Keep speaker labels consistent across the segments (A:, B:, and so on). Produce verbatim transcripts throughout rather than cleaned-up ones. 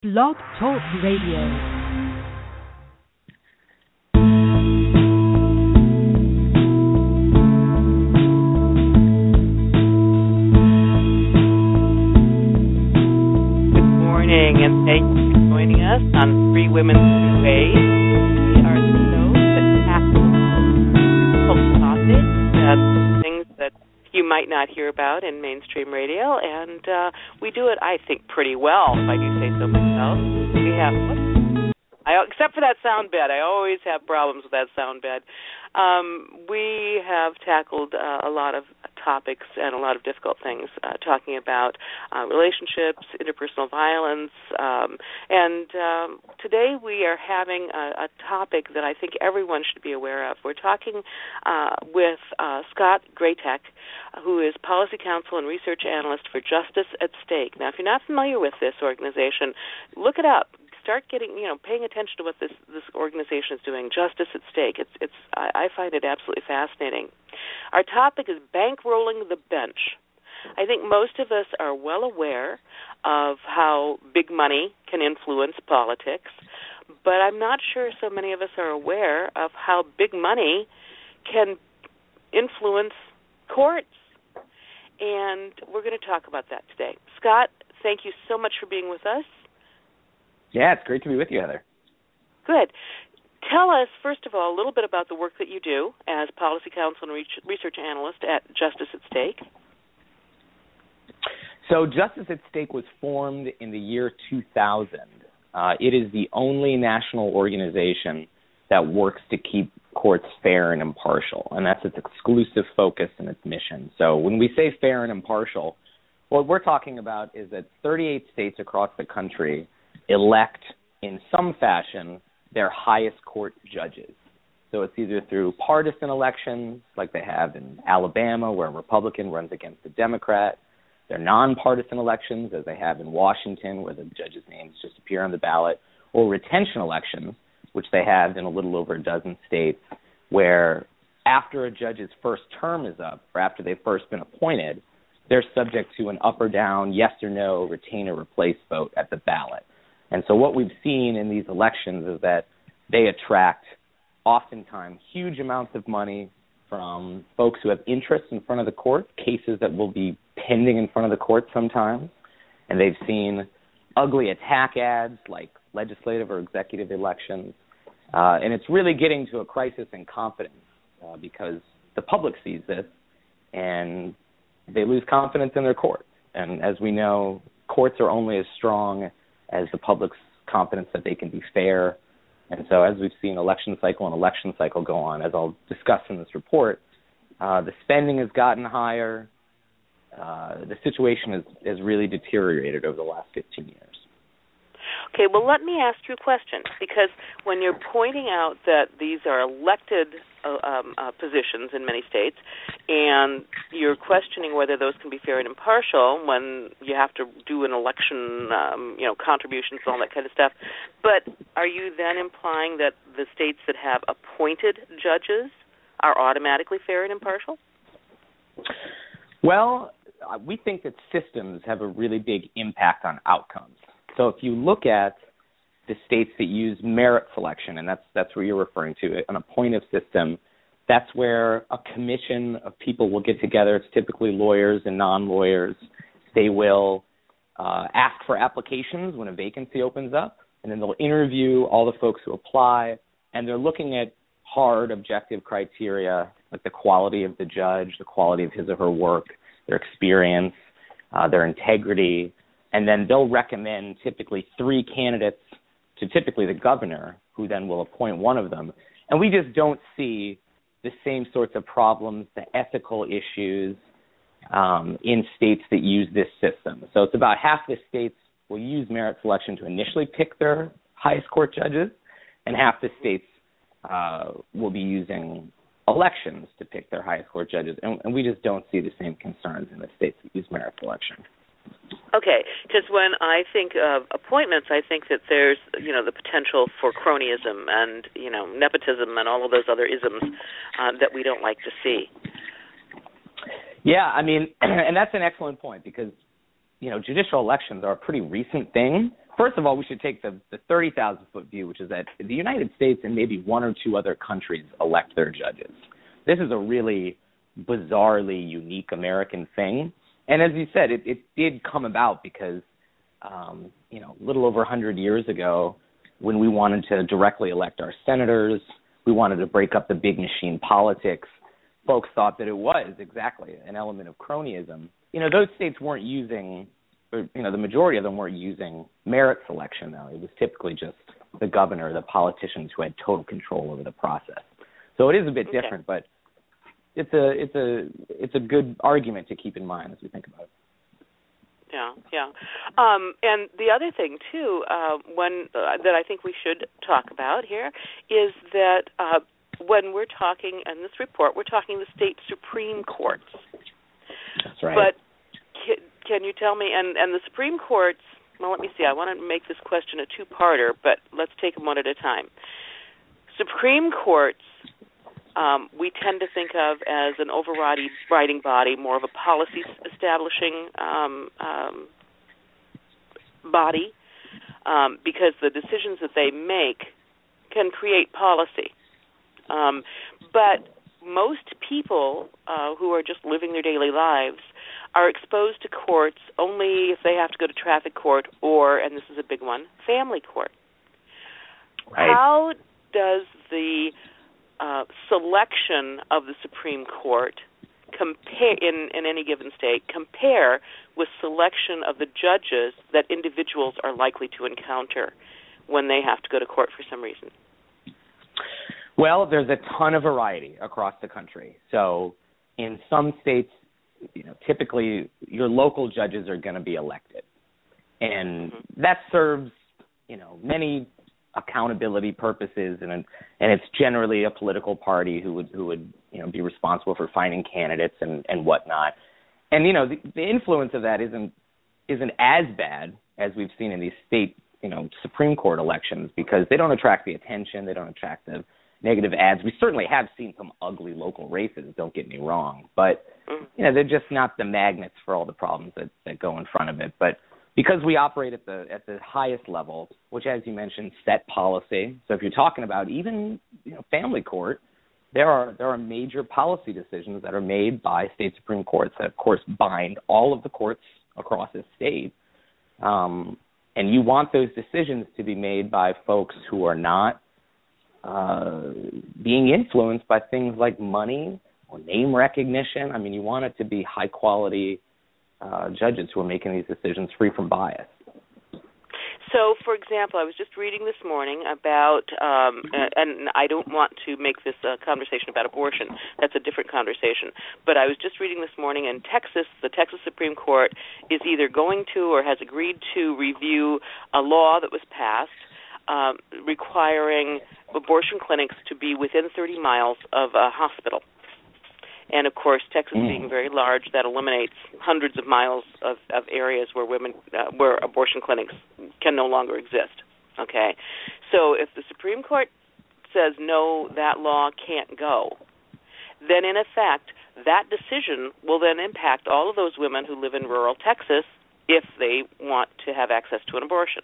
A: Blog Talk Radio.
B: And thank you for joining us on Free Women's New Age. We are the show that tackles topics and things that you might not hear about in mainstream radio, and uh, we do it, I think, pretty well, if I do say so myself. We have, I, except for that sound bed, I always have problems with that sound bed. Um, we have tackled uh, a lot of topics and a lot of difficult things, uh, talking about uh, relationships, interpersonal violence, um, and um, today we are having a, a topic that I think everyone should be aware of. We're talking uh, with uh, Scott Greatech, who is Policy Counsel and Research Analyst for Justice at Stake. Now, if you're not familiar with this organization, look it up. Start getting, you know, paying attention to what this, this organization is doing, Justice at Stake. It's, it's, I, I find it absolutely fascinating. Our topic is bankrolling the bench. I think most of us are well aware of how big money can influence politics, but I'm not sure so many of us are aware of how big money can influence courts. And we're going to talk about that today. Scott, thank you so much for being with us.
C: Yeah, it's great to be with you, Heather.
B: Good. Tell us, first of all, a little bit about the work that you do as Policy Counsel and Research Analyst at Justice at Stake.
C: So Justice at Stake was formed in the year two thousand. Uh, it is the only national organization that works to keep courts fair and impartial, and that's its exclusive focus and its mission. So when we say fair and impartial, what we're talking about is that thirty-eight states across the country elect in some fashion their highest court judges. So it's either through partisan elections, like they have in Alabama, where a Republican runs against a Democrat. They're nonpartisan elections, as they have in Washington, where the judges' names just appear on the ballot, or retention elections, which they have in a little over a dozen states, where after a judge's first term is up, or after they've first been appointed, they're subject to an up or down, yes or no, retain or replace vote at the ballot. And so what we've seen in these elections is that they attract oftentimes huge amounts of money from folks who have interests in front of the court, cases that will be pending in front of the court sometimes. And they've seen ugly attack ads like legislative or executive elections. Uh, and it's really getting to a crisis in confidence uh, because the public sees this and they lose confidence in their courts. And as we know, courts are only as strong as the public's confidence that they can be fair. And so as we've seen election cycle and election cycle go on, as I'll discuss in this report, uh, the spending has gotten higher. Uh, the situation has, has really deteriorated over the last fifteen years.
B: Okay, well, let me ask you a question, because when you're pointing out that these are elected uh, um, uh, positions in many states, and you're questioning whether those can be fair and impartial when you have to do an election, um, you know, contributions and all that kind of stuff, but are you then implying that the states that have appointed judges are automatically fair and impartial?
C: Well, we think that systems have a really big impact on outcomes. So if you look at the states that use merit selection, and that's that's where you're referring to, an appointive system, that's where a commission of people will get together. It's typically lawyers and non-lawyers. They will uh, ask for applications when a vacancy opens up, and then they'll interview all the folks who apply, and they're looking at hard, objective criteria, like the quality of the judge, the quality of his or her work, their experience, uh, their integrity, and then they'll recommend typically three candidates to typically the governor, who then will appoint one of them. And we just don't see the same sorts of problems, the ethical issues um, in states that use this system. So it's about half the states will use merit selection to initially pick their highest court judges, and half the states uh, will be using elections to pick their highest court judges. And, and we just don't see the same concerns in the states that use merit selection.
B: Okay, because when I think of appointments, I think that there's, you know, the potential for cronyism and, you know, nepotism and all of those other isms uh, that we don't like to see.
C: Yeah, I mean, and that's an excellent point because, you know, judicial elections are a pretty recent thing, first of all, we should take the, the thirty thousand foot view, which is that the United States and maybe one or two other countries elect their judges. This is a really bizarrely unique American thing. And as you said, it, it did come about because, um, you know, a little over one hundred years ago, when we wanted to directly elect our senators, we wanted to break up the big machine politics, folks thought that it was exactly an element of cronyism. You know, those states weren't using, or, you know, the majority of them weren't using merit selection, though. It was typically just the governor, the politicians who had total control over the process. So it is a bit
B: okay.
C: different, but it's a it's a it's a good argument to keep in mind as we think about it.
B: Yeah, yeah. Um, and the other thing, too, uh, when, uh, that I think we should talk about here is that uh, when we're talking, in this report, we're talking the state Supreme Courts.
C: That's right.
B: But can, can you tell me, and, and the Supreme Courts, well, let me see, I want to make this question a two-parter, but let's take them one at a time. Supreme Courts, Um, we tend to think of as an overriding body, more of a policy-establishing um, um, body, um, because the decisions that they make can create policy. Um, but most people uh, who are just living their daily lives are exposed to courts only if they have to go to traffic court or, and this is a big one, family court.
C: Right.
B: How does the Uh, selection of the Supreme Court compare in, in any given state compare with selection of the judges that individuals are likely to encounter when they have to go to court for some reason?
C: Well, there's a ton of variety across the country. So in some states, you know, typically your local judges are going to be elected. And mm-hmm. that serves, you know, many accountability purposes, and and it's generally a political party who would who would you know be responsible for finding candidates and, and whatnot. And you know the, the influence of that isn't isn't as bad as we've seen in these state you know Supreme Court elections, because they don't attract the attention, they don't attract the negative ads. We certainly have seen some ugly local races, don't get me wrong, but you know they're just not the magnets for all the problems that, that go in front of it. But because we operate at the at the highest level, which, as you mentioned, set policy. So if you're talking about even you know family court, there are there are major policy decisions that are made by state Supreme Courts that, of course, bind all of the courts across the state. Um, and you want those decisions to be made by folks who are not uh, being influenced by things like money or name recognition. I mean, you want it to be high quality Uh, judges who are making these decisions free from bias.
B: So, for example, I was just reading this morning about, um, and I don't want to make this a conversation about abortion. That's a different conversation. But I was just reading this morning in Texas, the Texas Supreme Court is either going to or has agreed to review a law that was passed um, requiring abortion clinics to be within thirty miles of a hospital. And, of course, Texas mm. being very large, that eliminates hundreds of miles of, of areas where women, uh, where abortion clinics can no longer exist. Okay? So if the Supreme Court says, no, that law can't go, then, in effect, that decision will then impact all of those women who live in rural Texas if they want to have access to an abortion.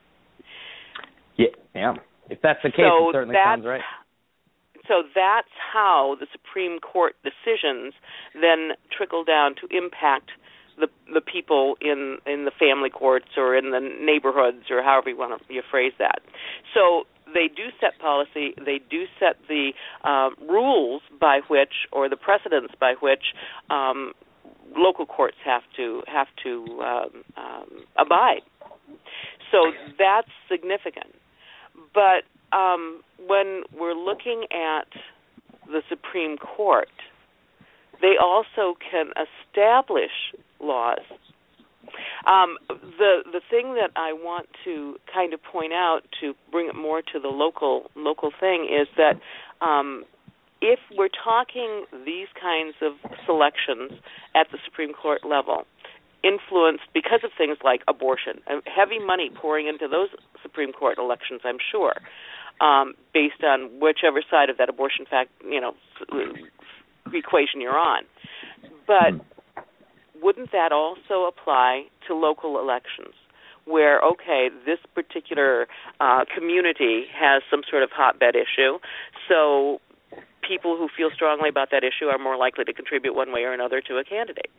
C: Yeah, yeah. If that's the case, so it certainly sounds right.
B: So that's how the Supreme Court decisions then trickle down to impact the the people in, in the family courts or in the neighborhoods or however you want to you phrase that. So they do set policy. They do set the uh, rules by which, or the precedents by which, um, local courts have to have to um, um, abide. So that's significant. But Um, when we're looking at the Supreme Court, they also can establish laws. Um, the the thing that I want to kind of point out to bring it more to the local local thing is that um, if we're talking these kinds of selections at the Supreme Court level, influenced because of things like abortion, heavy money pouring into those Supreme Court elections, I'm sure. Um, based on whichever side of that abortion fact, you know, equation you're on. But wouldn't that also apply to local elections? where, okay, this particular uh, community has some sort of hotbed issue, so people who feel strongly about that issue are more likely to contribute one way or another to a candidate.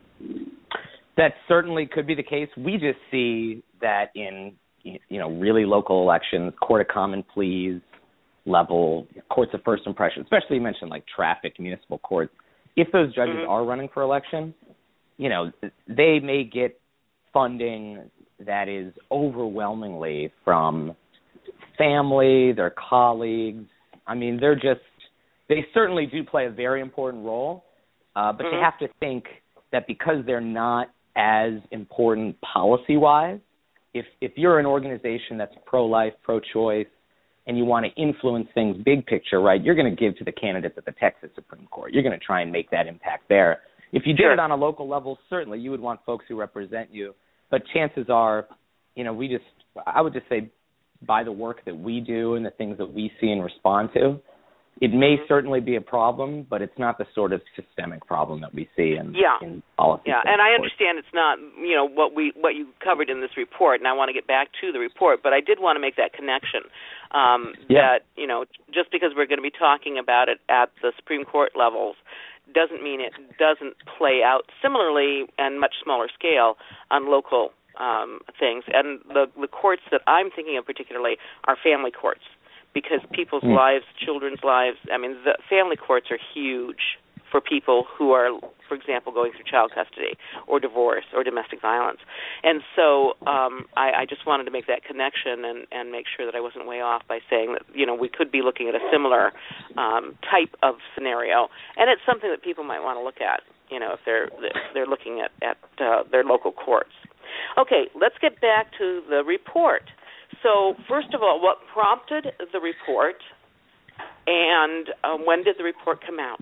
C: That certainly could be the case. We just see that in, you know, really local elections, court of common pleas level, courts of first impression, especially you mentioned like traffic, municipal courts. If those judges mm-hmm. are running for election, you know, they may get funding that is overwhelmingly from family, their colleagues. I mean, they're just, they certainly do play a very important role, uh, but mm-hmm. they have to think that because they're not as important policy-wise, if if you're an organization that's pro-life, pro-choice, and you want to influence things big picture, right, you're going to give to the candidates at the Texas Supreme Court. You're going to try and make that impact there. If you did
B: sure.
C: it on a local level, certainly you would want folks who represent you. But chances are, you know, we just, I would just say by the work that we do and the things that we see and respond to, it may mm-hmm. certainly be a problem, but it's not the sort of systemic problem that we see in,
B: yeah.
C: in policy.
B: Yeah, and I understand it's not, you know, what we what you covered in this report, and I want to get back to the report, but I did want to make that connection um,
C: yeah.
B: that, you know, just because we're going to be talking about it at the Supreme Court levels doesn't mean it doesn't play out similarly and much smaller scale on local um, things. And the, the courts that I'm thinking of particularly are family courts, because people's mm. lives, children's lives, I mean, the family courts are huge for people who are, for example, going through child custody or divorce or domestic violence. And so um, I, I just wanted to make that connection and, and make sure that I wasn't way off by saying that, you know, we could be looking at a similar um, type of scenario. And it's something that people might want to look at, you know, if they're, if they're looking at, at uh, their local courts. Okay, let's get back to the report. So, first of all, what prompted the report, and uh, when did the report come out?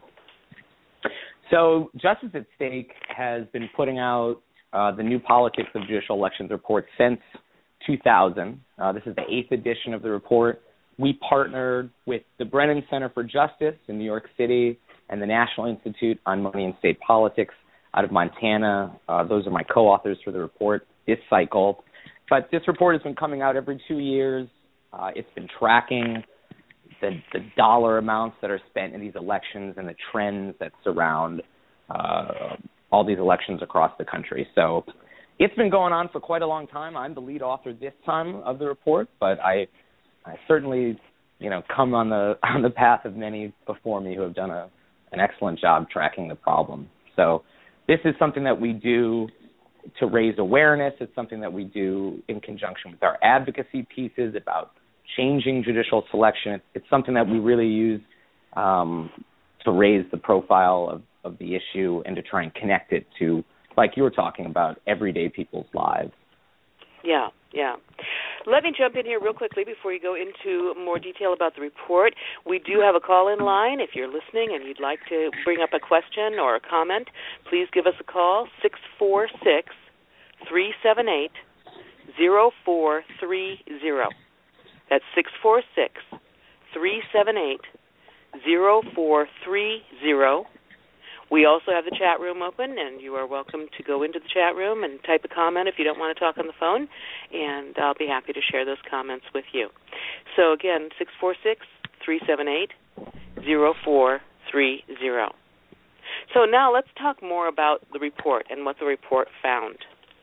C: So, Justice at Stake has been putting out uh, the New Politics of Judicial Elections report since two thousand. Uh, this is the eighth edition of the report. We partnered with the Brennan Center for Justice in New York City and the National Institute on Money and State Politics out of Montana. Uh, those are my co-authors for the report this cycle. But this report has been coming out every two years. Uh, it's been tracking the, the dollar amounts that are spent in these elections and the trends that surround uh, all these elections across the country. So it's been going on for quite a long time. I'm the lead author this time of the report, but I, I certainly, you know, come on the on the path of many before me who have done a, an excellent job tracking the problem. So this is something that we do to raise awareness. It's something that we do in conjunction with our advocacy pieces about changing judicial selection. It's, it's something that we really use um, to raise the profile of, of the issue and to try and connect it to, like you were talking about, everyday people's lives.
B: Yeah, yeah. Let me jump in here real quickly before you go into more detail about the report. We do have a call-in line. If you're listening and you'd like to bring up a question or a comment, please give us a call, six four six, three seven eight, zero four three zero. That's six four six, three seven eight, zero four three zero. We also have the chat room open, and you are welcome to go into the chat room and type a comment if you don't want to talk on the phone, and I'll be happy to share those comments with you. So, again, six four six, three seven eight, zero four three zero. So now let's talk more about the report and what the report found.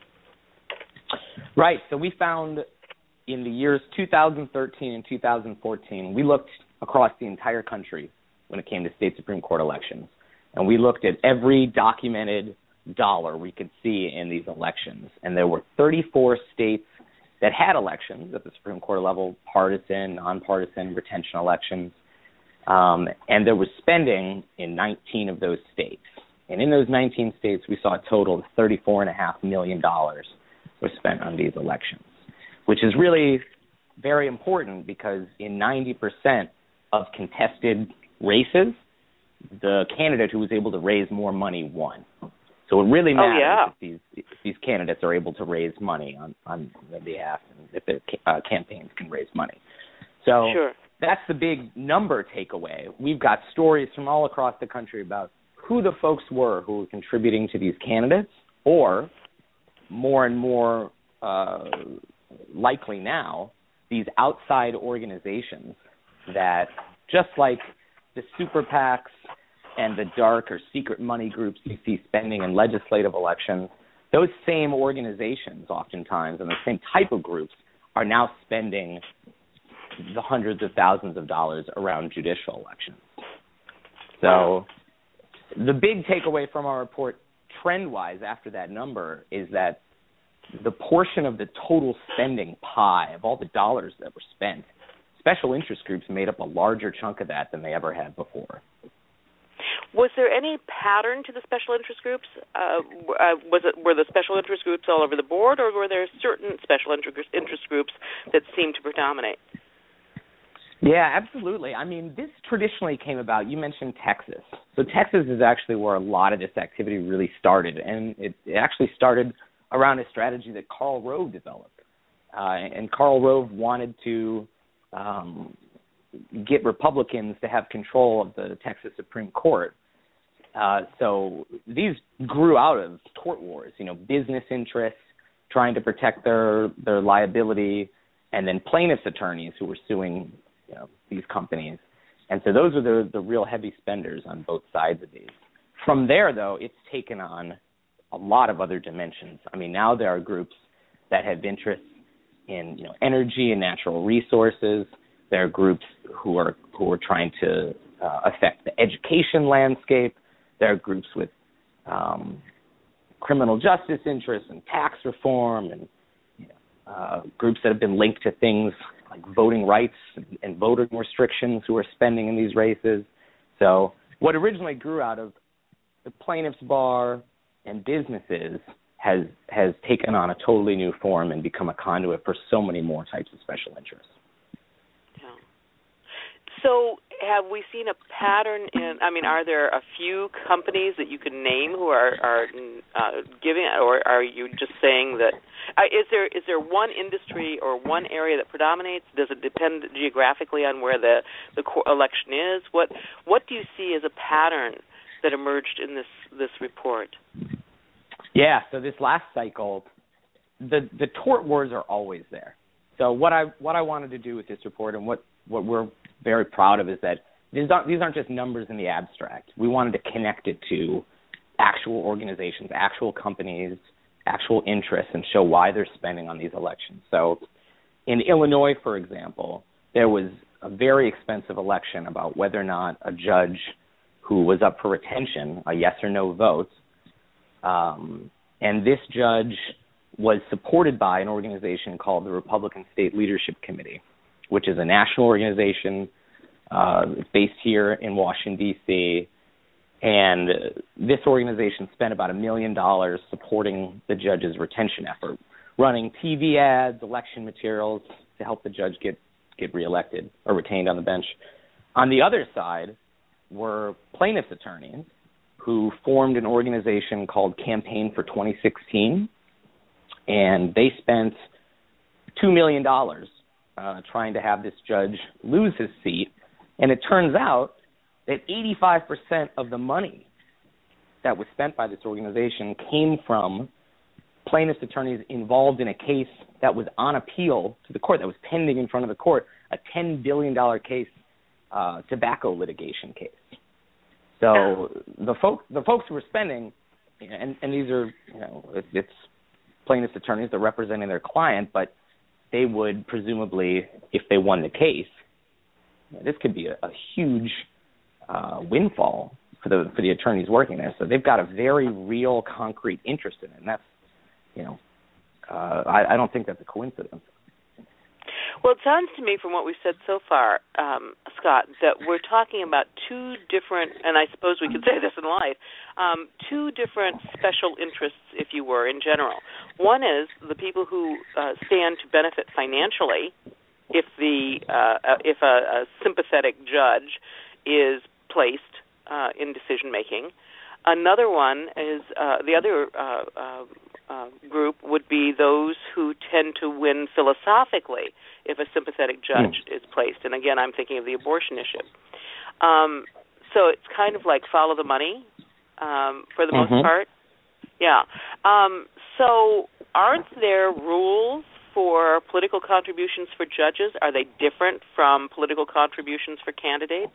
C: Right. So we found in the years two thousand thirteen and two thousand fourteen, we looked across the entire country when it came to state Supreme Court elections. And we looked at every documented dollar we could see in these elections. And there were thirty-four states that had elections at the Supreme Court level, partisan, nonpartisan, retention elections. Um, and there was spending in nineteen of those states. And in those nineteen states, we saw a total of thirty-four point five million dollars was spent on these elections, which is really very important because in ninety percent of contested races, the candidate who was able to raise more money won. So it really matters
B: oh, yeah.
C: if these if these candidates are able to raise money on, on their behalf and if their uh, campaigns can raise money. So
B: sure.
C: That's the big number takeaway. We've got stories from all across the country about who the folks were who were contributing to these candidates, or more and more uh, likely now, these outside organizations that, just like the super PACs and the dark or secret money groups you see spending in legislative elections, those same organizations oftentimes and the same type of groups are now spending the hundreds of thousands of dollars around judicial elections. So the big takeaway from our report trend-wise after that number is that the portion of the total spending pie of all the dollars that were spent, special interest groups made up a larger chunk of that than they ever had before.
B: Was there any pattern to the special interest groups? Uh, uh, was it were the special interest groups all over the board, or were there certain special interest interest groups that seemed to predominate?
C: Yeah, absolutely. I mean, this traditionally came about. You mentioned Texas. So Texas is actually where a lot of this activity really started, and it, it actually started around a strategy that Karl Rove developed. Uh, and Karl Rove wanted to um, get Republicans to have control of the Texas Supreme Court. Uh, so these grew out of tort wars, you know, business interests trying to protect their, their liability, and then plaintiffs' attorneys who were suing, you know, these companies. And so those are the, the real heavy spenders on both sides of these. From there, though, it's taken on a lot of other dimensions. I mean, now there are groups that have interests in, you know, energy and natural resources. There are groups who are who are trying to uh, affect the education landscape. There are groups with um, criminal justice interests and tax reform, and you know, uh, groups that have been linked to things like voting rights and, and voting restrictions who are spending in these races. So what originally grew out of the plaintiff's bar and businesses has has taken on a totally new form and become a conduit for so many more types of special interests.
B: Yeah. So have we seen a pattern in, I mean, are there a few companies that you can name who are, are uh, giving, or are you just saying that, uh, is there is there one industry or one area that predominates? Does it depend geographically on where the, the election is? What what do you see as a pattern that emerged in this, this report?
C: Yeah, so this last cycle, the the tort wars are always there. So what I what I wanted to do with this report, and what, what we're very proud of, is that these aren't, these aren't just numbers in the abstract. We wanted to connect it to actual organizations, actual companies, actual interests, and show why they're spending on these elections. So in Illinois, for example, there was a very expensive election about whether or not a judge who was up for retention, a yes or no vote, um, and this judge was supported by an organization called the Republican State Leadership Committee, which is a national organization uh, based here in Washington, D C, and this organization spent about a million dollars supporting the judge's retention effort, running T V ads, election materials to help the judge get, get reelected or retained on the bench. On the other side were plaintiffs' attorneys who formed an organization called Campaign for twenty sixteen, and they spent two million dollars uh, trying to have this judge lose his seat. And it turns out that eighty-five percent of the money that was spent by this organization came from plaintiffs' attorneys involved in a case that was on appeal to the court, that was pending in front of the court, a ten billion dollars case, uh, tobacco litigation case. So the folk, the folks who were spending, and, and these are, you know, it, it's plaintiffs' attorneys, they're representing their client, but they would presumably, if they won the case, this could be a, a huge uh, windfall for the for the attorneys working there. So they've got a very real, concrete interest in it, and that's, you know, uh, I, I don't think that's a coincidence.
B: Well, it sounds to me from what we've said so far, um, Scott, that we're talking about two different, and I suppose we could say this in life, um, two different special interests, if you were, in general. One is the people who uh, stand to benefit financially if the uh, if a, a sympathetic judge is placed uh, in decision making. Another one is uh, the other uh, uh, uh, group would be those who tend to win philosophically if a sympathetic judge mm. is placed. And again, I'm thinking of the abortion issue. Um, so it's kind of like follow the money um, for the
C: mm-hmm.
B: most part. Yeah. Um, so aren't there rules for political contributions for judges? Are they different from political contributions for candidates?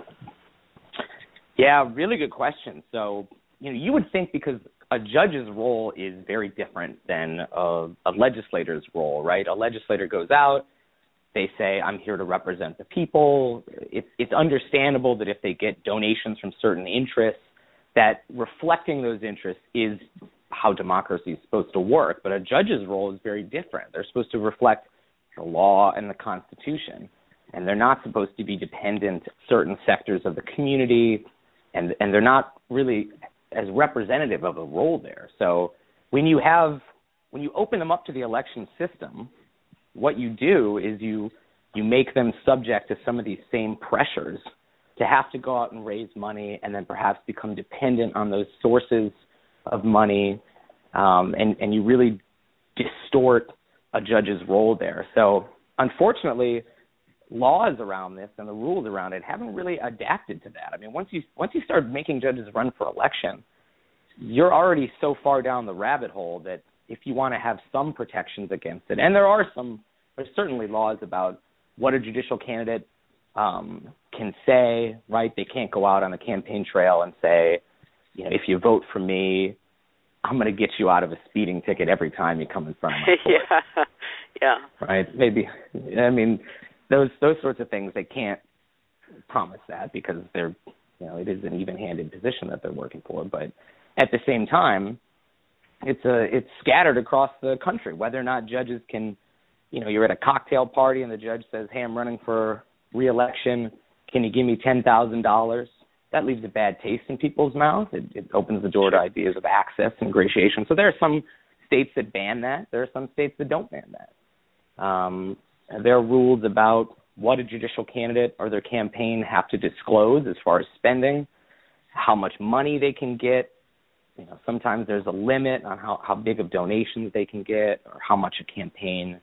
C: Yeah, really good question. So, you know, you would think because a judge's role is very different than a, a legislator's role, right? A legislator goes out, they say, I'm here to represent the people. It's, it's understandable that if they get donations from certain interests, that reflecting those interests is how democracy is supposed to work. But a judge's role is very different. They're supposed to reflect the law and the Constitution, and they're not supposed to be dependent on certain sectors of the community, and, and they're not really as representative of a role there. So when you have, when you open them up to the election system, what you do is you you make them subject to some of these same pressures to have to go out and raise money and then perhaps become dependent on those sources of money, um, and, and you really distort a judge's role there. So unfortunately, laws around this and the rules around it haven't really adapted to that. I mean, once you once you start making judges run for election, you're already so far down the rabbit hole that if you want to have some protections against it, and there are some, there's certainly laws about what a judicial candidate um, can say, right? They can't go out on the campaign trail and say, you know, if you vote for me, I'm going to get you out of a speeding ticket every time you come in front of my court.
B: yeah, yeah.
C: Right? Maybe, I mean, those those sorts of things, they can't promise that because they're, you know, it is an even-handed position that they're working for. But at the same time, it's a it's scattered across the country. Whether or not judges can, you know, you're at a cocktail party and the judge says, "Hey, I'm running for re-election. Can you give me ten thousand dollars?" That leaves a bad taste in people's mouths. It, it opens the door to ideas of access and ingratiation. So there are some states that ban that. There are some states that don't ban that. Um, there are rules about what a judicial candidate or their campaign have to disclose as far as spending, how much money they can get. You know, sometimes there's a limit on how, how big of donations they can get or how much a campaign,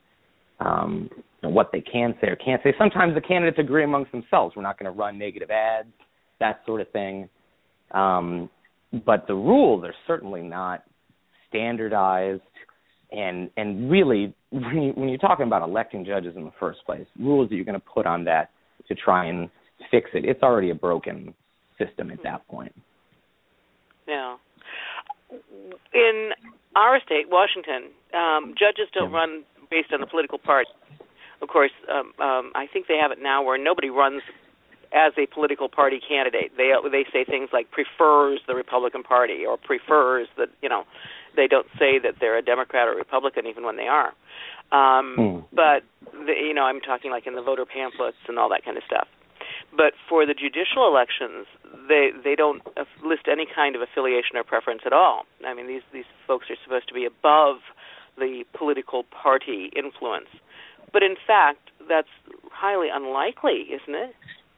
C: um, you know, what they can say or can't say. Sometimes the candidates agree amongst themselves. We're not going to run negative ads, that sort of thing. Um, but the rules are certainly not standardized. And and really, when, you, when you're talking about electing judges in the first place, rules that you're going to put on that to try and fix it, it's already a broken system at that point.
B: Yeah. In our state, Washington, um, judges don't
C: yeah.
B: run based on the political party. Of course, um, um, I think they have it now where nobody runs as a political party candidate. They they say things like prefers the Republican Party or prefers that, you know, they don't say that they're a Democrat or Republican even when they are. Um,
C: mm.
B: But, the, you know, I'm talking like in the voter pamphlets and all that kind of stuff. But for the judicial elections, they they don't list any kind of affiliation or preference at all. I mean, these, these folks are supposed to be above the political party influence. But in fact, that's highly unlikely, isn't it?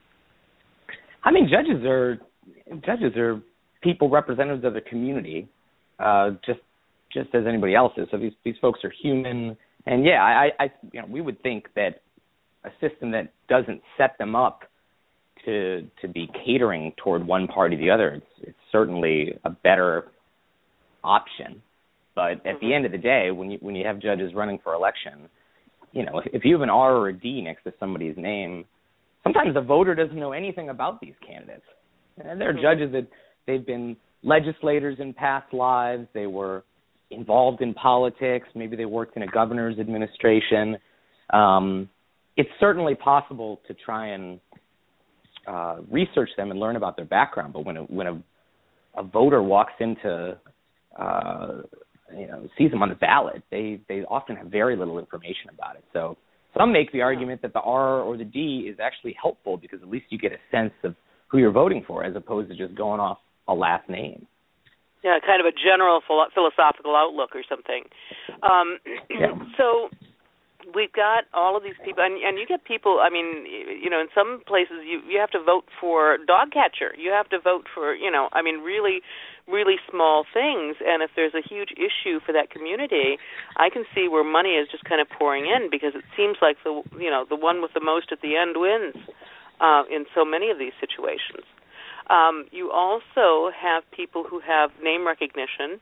C: I mean, judges are judges are people, representatives of the community, uh, just just as anybody else is. So these these folks are human, and yeah, I, I you know we would think that a system that doesn't set them up to to be catering toward one party or the other, it's, it's certainly a better option. But at mm-hmm. the end of the day, when you when you have judges running for election, you know, if, if you have an R or a D next to somebody's name, sometimes the voter doesn't know anything about these candidates. And there are judges that they've been legislators in past lives. They were involved in politics. Maybe they worked in a governor's administration. Um, it's certainly possible to try and uh, research them and learn about their background. But when a, when a, a voter walks into, uh, you know, sees them on the ballot, they, they often have very little information about it. So some make the argument that the R or the D is actually helpful because at least you get a sense of who you're voting for as opposed to just going off a last name.
B: Yeah, kind of a general philo- philosophical outlook or something. Um,
C: yeah.
B: So we've got all of these people, and, and you get people, I mean, you know, in some places you, you have to vote for dog catcher. You have to vote for, you know, I mean, really, really small things. And if there's a huge issue for that community, I can see where money is just kind of pouring in because it seems like the, you know, the one with the most at the end wins uh, in so many of these situations. Um, you also have people who have name recognition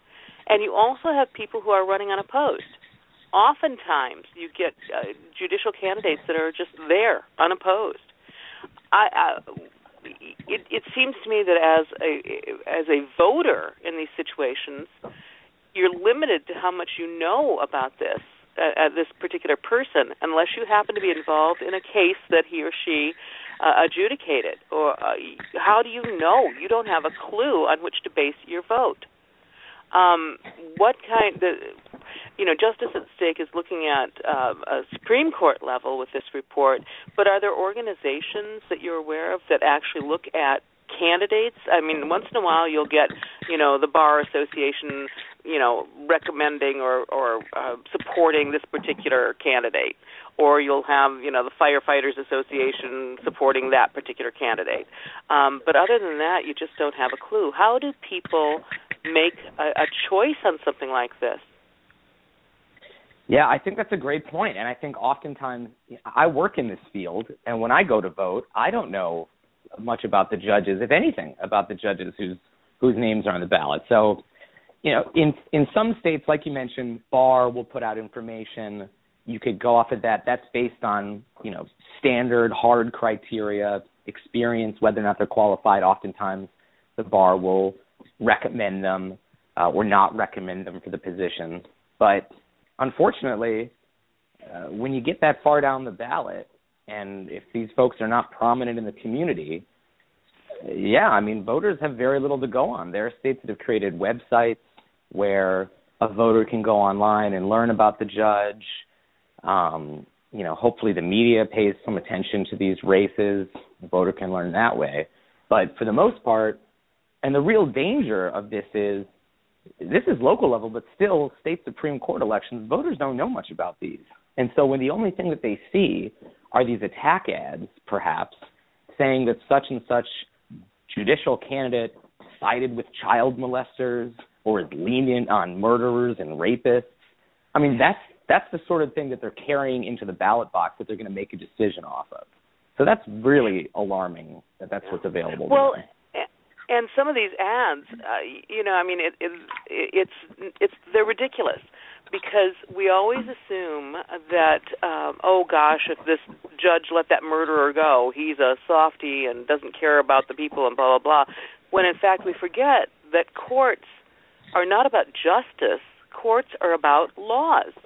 B: And you also have people who are running unopposed. Oftentimes, you get uh, judicial candidates that are just there, unopposed. I, uh, it, it seems to me that as a as a voter in these situations, you're limited to how much you know about this uh, this particular person, unless you happen to be involved in a case that he or she uh, adjudicated. Or uh, how do you know? You don't have a clue on which to base your vote. Um, what kind? The, you know, Justice at Stake is looking at uh, a Supreme Court level with this report, but are there organizations that you're aware of that actually look at candidates? I mean, once in a while you'll get, you know, the Bar Association, you know, recommending or, or uh, supporting this particular candidate, or you'll have, you know, the Firefighters Association supporting that particular candidate. Um, but other than that, you just don't have a clue. How do people make a, a choice on something like this?
C: Yeah, I think that's a great point, and I think oftentimes I work in this field, and when I go to vote, I don't know much about the judges, if anything, about the judges whose whose names are on the ballot. So, you know, in in some states, like you mentioned, Bar will put out information. You could go off of that. That's based on, you know, standard hard criteria, experience, whether or not they're qualified. Oftentimes, the Bar will recommend them uh, or not recommend them for the position, but unfortunately, uh, when you get that far down the ballot, and if these folks are not prominent in the community, yeah, I mean, voters have very little to go on. There are states that have created websites where a voter can go online and learn about the judge. Um, you know, hopefully the media pays some attention to these races. The voter can learn that way. But for the most part, and the real danger of this is, this is local level, but still state Supreme Court elections, voters don't know much about these. And so when the only thing that they see are these attack ads, perhaps, saying that such and such judicial candidate sided with child molesters or is lenient on murderers and rapists, I mean, that's that's the sort of thing that they're carrying into the ballot box that they're going to make a decision off of. So that's really alarming that that's what's available.
B: Well,
C: today.
B: And some of these ads, uh, you know, I mean, it, it, it's it's they're ridiculous because we always assume that, um, oh gosh, if this judge let that murderer go, he's a softie and doesn't care about the people and blah blah blah. When in fact we forget that courts are not about justice. Courts are about laws,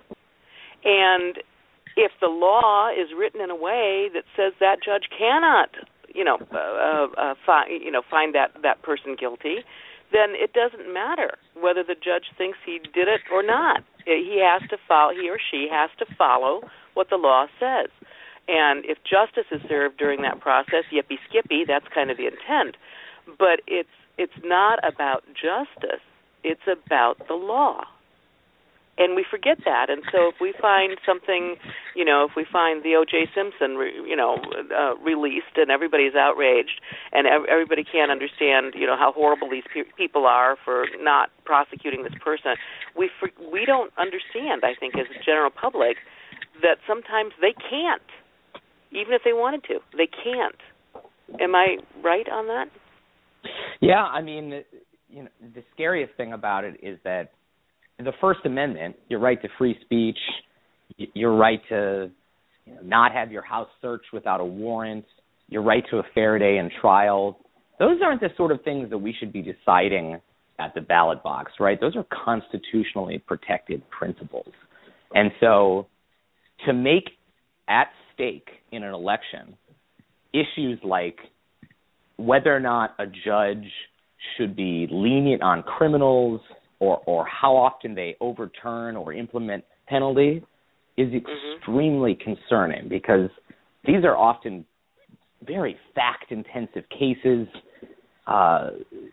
B: and if the law is written in a way that says that judge cannot, you know, uh, uh, fi- you know, find that, that person guilty, then it doesn't matter whether the judge thinks he did it or not. He has to follow, he or she has to follow what the law says. And if justice is served during that process, yippee skippy, that's kind of the intent. But it's it's not about justice. It's about the law. And we forget that. And so if we find something, you know, if we find the O J Simpson, re, you know, uh, released and everybody's outraged and ev- everybody can't understand, you know, how horrible these pe- people are for not prosecuting this person, we for, we don't understand, I think, as a general public, that sometimes they can't, even if they wanted to. They can't. Am I right on that?
C: Yeah, I mean, you know, the scariest thing about it is that the First Amendment, your right to free speech, your right to, you know, not have your house searched without a warrant, your right to a fair day in trial, those aren't the sort of things that we should be deciding at the ballot box, right? Those are constitutionally protected principles. And so to make at stake in an election issues like whether or not a judge should be lenient on criminals, or or how often they overturn or implement penalty is extremely mm-hmm. concerning, because these are often very fact-intensive cases, uh,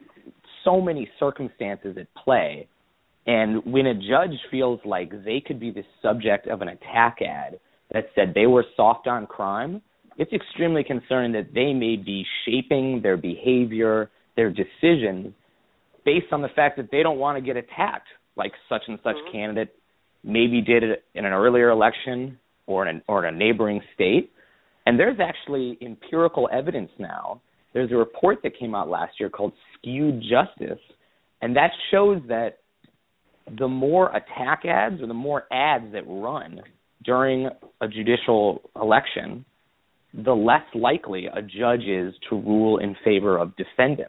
C: so many circumstances at play. And when a judge feels like they could be the subject of an attack ad that said they were soft on crime, it's extremely concerning that they may be shaping their behavior, their decisions, based on the fact that they don't want to get attacked, like such and such mm-hmm. candidate maybe did it in an earlier election or in, a, or in a neighboring state. And there's actually empirical evidence now. There's a report that came out last year called Skewed Justice, and that shows that the more attack ads or the more ads that run during a judicial election, the less likely a judge is to rule in favor of defendants.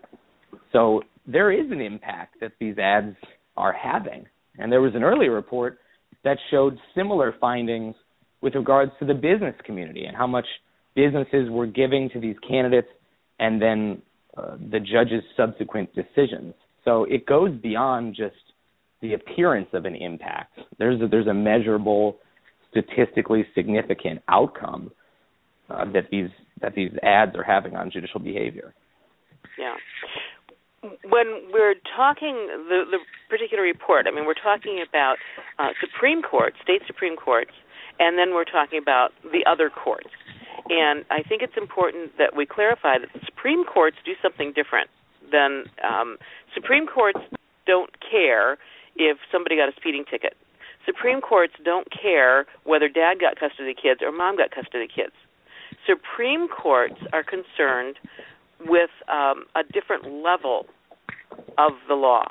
C: So there is an impact that these ads are having. And there was an earlier report that showed similar findings with regards to the business community and how much businesses were giving to these candidates and then uh, the judge's subsequent decisions. So it goes beyond just the appearance of an impact. There's a, there's a measurable, statistically significant outcome uh, that these that these ads are having on judicial behavior.
B: Yeah. When we're talking the, the particular report, I mean, we're talking about uh, Supreme Court, state Supreme Courts, and then we're talking about the other courts. And I think it's important that we clarify that the Supreme Courts do something different than um, Supreme Courts don't care if somebody got a speeding ticket. Supreme Courts don't care whether dad got custody of the kids or mom got custody of the kids. Supreme Courts are concerned with um, a different level of the law.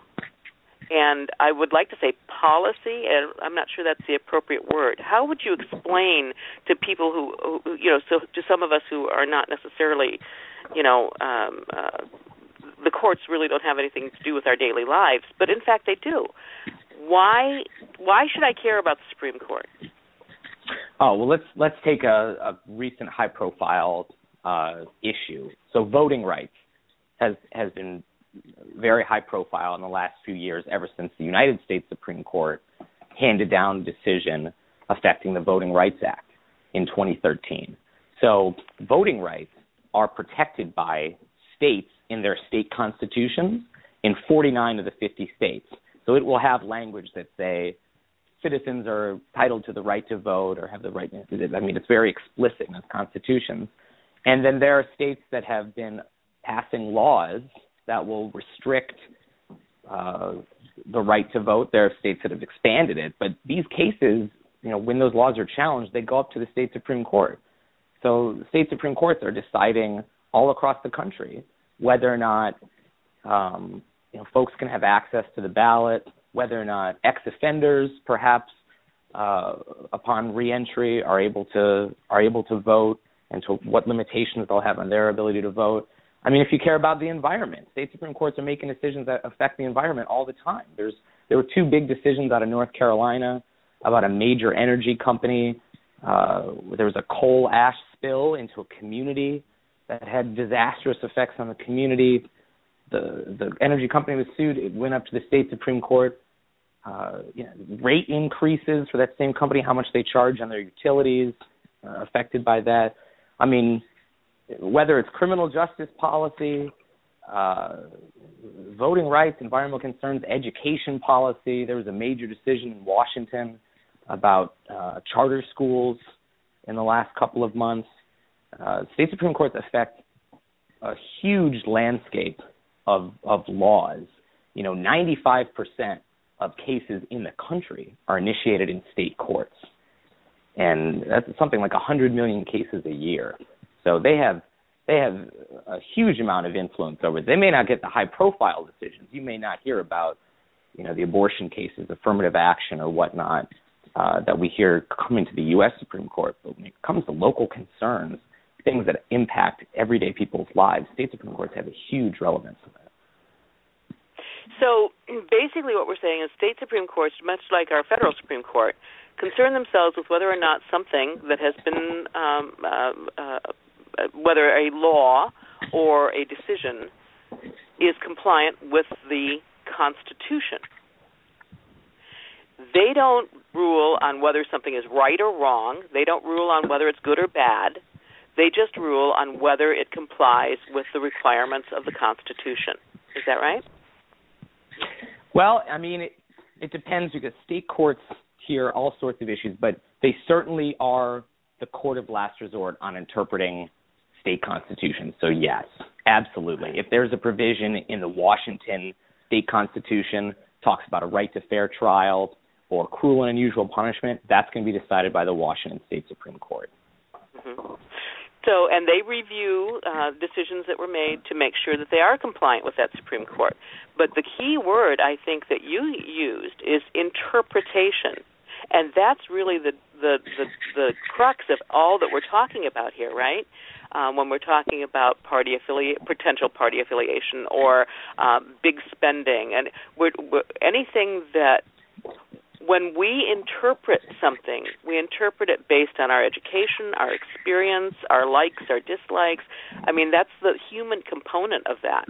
B: And I would like to say policy, and I'm not sure that's the appropriate word. How would you explain to people who, who you know, so to some of us who are not necessarily, you know, um, uh, the courts really don't have anything to do with our daily lives, but in fact they do. Why why should I care about the Supreme Court?
C: Oh, well, let's let's take a, a recent high-profile uh, issue. So voting rights has has been very high-profile in the last few years, ever since the United States Supreme Court handed down a decision affecting the Voting Rights Act in twenty thirteen. So voting rights are protected by states in their state constitutions in forty-nine of the fifty states. So it will have language that say citizens are entitled to the right to vote or have the right to, I mean, it's very explicit in those constitutions. And then there are states that have been passing laws that will restrict uh, the right to vote. There are states that have expanded it. But these cases, you know, when those laws are challenged, they go up to the state Supreme Court. So the state Supreme Courts are deciding all across the country whether or not um, you know, folks can have access to the ballot, whether or not ex-offenders, perhaps uh, upon reentry, are able to are able to vote, and to what limitations they'll have on their ability to vote. I mean, if you care about the environment, state Supreme Courts are making decisions that affect the environment all the time. There's there were two big decisions out of North Carolina about a major energy company. Uh, there was a coal ash spill into a community that had disastrous effects on the community. The the energy company was sued. It went up to the state Supreme Court. Uh, you know, rate increases for that same company, how much they charge on their utilities, uh, affected by that. I mean, whether it's criminal justice policy, uh, voting rights, environmental concerns, education policy. There was a major decision in Washington about uh, charter schools in the last couple of months. Uh, state Supreme Courts affect a huge landscape of of laws. You know, ninety-five percent of cases in the country are initiated in state courts. And that's something like one hundred million cases a year. So they have they have a huge amount of influence over it. They may not get the high-profile decisions. You may not hear about, you know, the abortion cases, affirmative action or whatnot uh, that we hear coming to the U S Supreme Court. But when it comes to local concerns, things that impact everyday people's lives, state Supreme Courts have a huge relevance to that.
B: So basically what we're saying is state Supreme Courts, much like our federal Supreme Court, concern themselves with whether or not something that has been, um, uh, uh, whether a law or a decision is compliant with the Constitution. They don't rule on whether something is right or wrong. They don't rule on whether it's good or bad. They just rule on whether it complies with the requirements of the Constitution. Is that right?
C: Well, I mean, it, it depends, because state courts hear all sorts of issues, but they certainly are the court of last resort on interpreting state constitutions. So, yes, absolutely. If there's a provision in the Washington state constitution talks about a right to fair trial or cruel and unusual punishment, that's going to be decided by the Washington State Supreme Court.
B: Mm-hmm. So, and they review uh, decisions that were made to make sure that they are compliant with that Supreme Court. But the key word, I think, that you used is interpretation. And that's really the, the, the, the crux of all that we're talking about here, right? Um, when we're talking about party affiliate, potential party affiliation or um, big spending. And we're, we're, anything that, when we interpret something, we interpret it based on our education, our experience, our likes, our dislikes. I mean, that's the human component of that.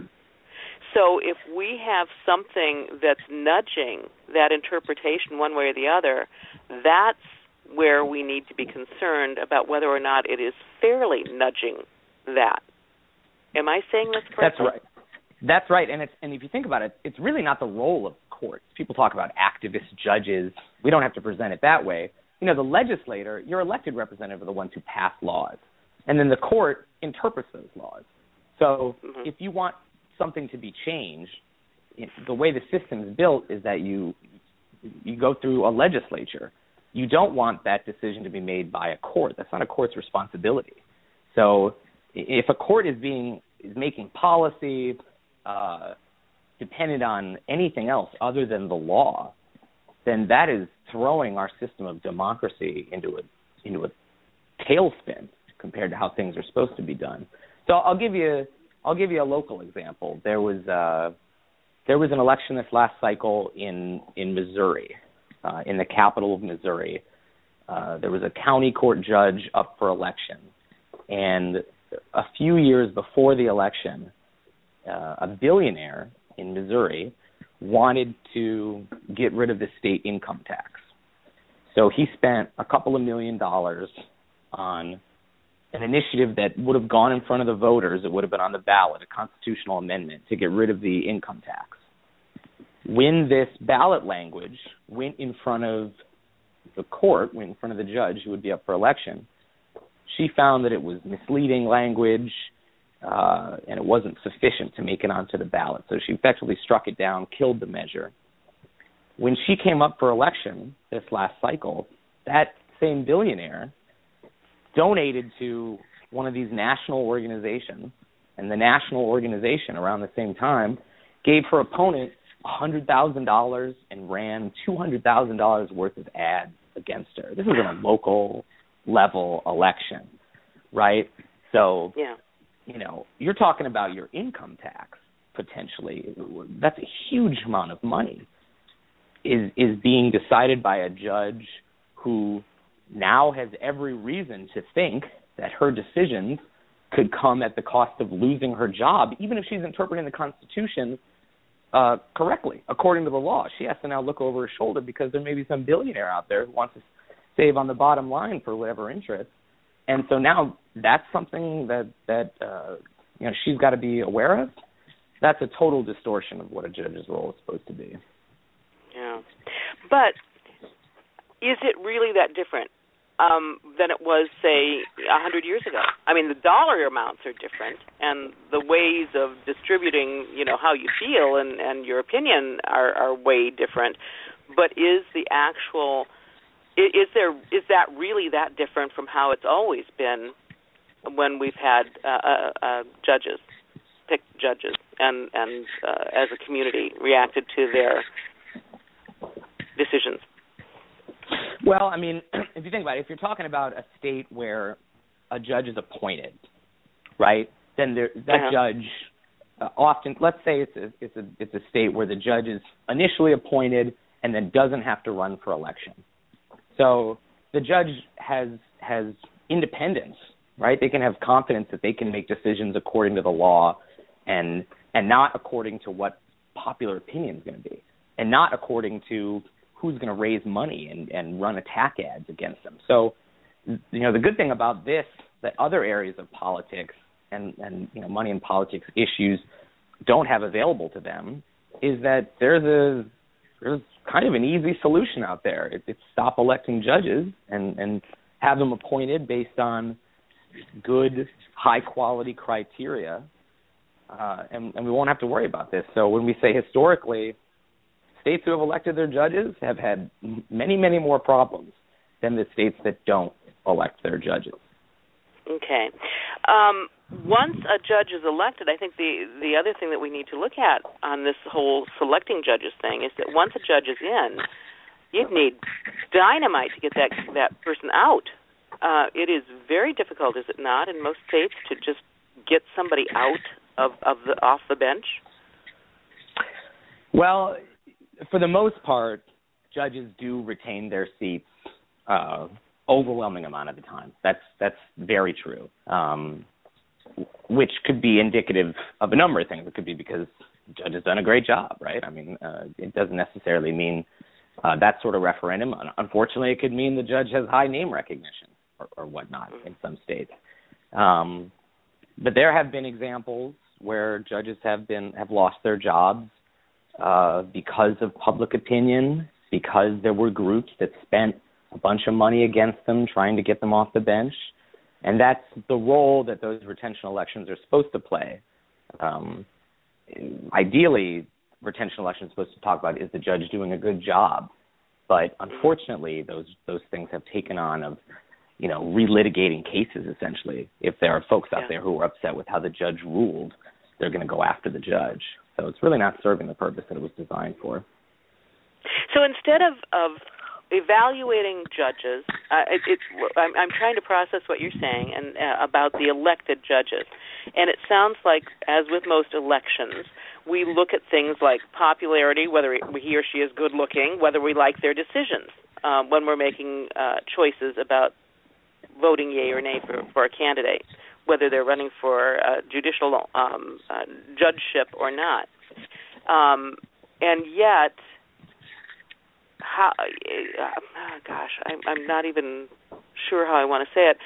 B: So if we have something that's nudging that interpretation one way or the other, that's where we need to be concerned about whether or not it is fairly nudging that. Am I saying this correctly?
C: That's right. That's right. And it's, and if you think about it, it's really not the role of courts. People talk about activist judges. We don't have to present it that way. You know, the legislator, your elected representative, are the ones who pass laws. And then the court interprets those laws. So mm-hmm. if you want something to be changed, the way the system is built is that you you go through a legislature. You don't want that decision to be made by a court. That's not a court's responsibility. So if a court is being is making policy uh, dependent on anything else other than the law, then that is throwing our system of democracy into a into a tailspin compared to how things are supposed to be done. So I'll give you I'll give you a local example. There was uh, there was an election this last cycle in in Missouri, uh, in the capital of Missouri. Uh, there was a county court judge up for election, and a few years before the election, uh, a billionaire in Missouri wanted to get rid of the state income tax. So he spent a couple of million dollars on an initiative that would have gone in front of the voters. It would have been on the ballot, a constitutional amendment to get rid of the income tax. When this ballot language went in front of the court, went in front of the judge who would be up for election, she found that it was misleading language, uh, and it wasn't sufficient to make it onto the ballot. So she effectively struck it down, killed the measure. When she came up for election this last cycle, that same billionaire donated to one of these national organizations, and the national organization around the same time gave her opponent one hundred thousand dollars and ran two hundred thousand dollars worth of ads against her. This was in a local level election, right? So,
B: yeah.
C: you know, you're talking about your income tax potentially. That's a huge amount of money is is being decided by a judge who now has every reason to think that her decisions could come at the cost of losing her job, even if she's interpreting the Constitution uh, correctly, according to the law. She has to now look over her shoulder because there may be some billionaire out there who wants to save on the bottom line for whatever interest. And so now that's something that, that uh, you know, she's got to be aware of. That's a total distortion of what a judge's role is supposed to be.
B: Yeah. But is it really that different um, than it was, say, one hundred years ago? I mean, the dollar amounts are different, and the ways of distributing, you know, how you feel and, and your opinion are, are way different. But is the actual, is there, is that really that different from how it's always been when we've had uh, uh, uh, judges, picked judges, and, and uh, as a community reacted to their decisions?
C: Well, I mean, if you think about it, if you're talking about a state where a judge is appointed, right, then there, that uh-huh. judge uh, often, let's say it's a, it's a it's a state where the judge is initially appointed and then doesn't have to run for election. So the judge has has independence, right? They can have confidence that they can make decisions according to the law and and not according to what popular opinion is going to be, and not according to who's going to raise money and, and run attack ads against them. So, you know, the good thing about this, that other areas of politics and, and you know, money and politics issues don't have available to them, is that there's a there's kind of an easy solution out there. It, it's stop electing judges and, and have them appointed based on good, high-quality criteria, uh, and, and we won't have to worry about this. So when we say historically, states who have elected their judges have had many, many more problems than the states that don't elect their judges.
B: Okay. Um, once a judge is elected, I think the the other thing that we need to look at on this whole selecting judges thing is that once a judge is in, you'd need dynamite to get that that person out. Uh, it is very difficult, is it not, in most states to just get somebody out of, of the off the bench?
C: Well, for the most part, judges do retain their seats uh, overwhelming amount of the time. That's that's very true, um, which could be indicative of a number of things. It could be because the judge has done a great job, right? I mean, uh, it doesn't necessarily mean uh, that sort of referendum. Unfortunately, it could mean the judge has high name recognition or, or whatnot in some states. Um, but there have been examples where judges have been have lost their jobs uh, because of public opinion, because there were groups that spent a bunch of money against them trying to get them off the bench. And that's the role that those retention elections are supposed to play. Um, ideally, retention elections are supposed to talk about, is the judge doing a good job? But unfortunately, those those things have taken on of, you know, relitigating cases, essentially. If there are folks out yeah. there who are upset with how the judge ruled, they're going to go after the judge. So it's really not serving the purpose that it was designed for.
B: So instead of, of evaluating judges, uh, it, it's, I'm, I'm trying to process what you're saying and uh, about the elected judges. And it sounds like, as with most elections, we look at things like popularity, whether he or she is good looking, whether we like their decisions um, when we're making uh, choices about voting yea or nay for, for a candidate, whether they're running for a judicial um, uh, judgeship or not. Um, and yet, how, uh, gosh, I'm, I'm not even sure how I want to say it.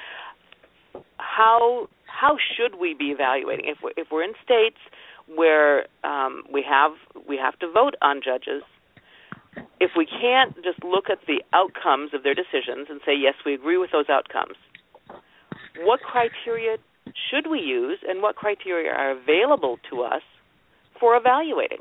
B: How how should we be evaluating if we're, if we're in states where um, we have we have to vote on judges? If we can't just look at the outcomes of their decisions and say, yes, we agree with those outcomes, what criteria should we use and what criteria are available to us for evaluating?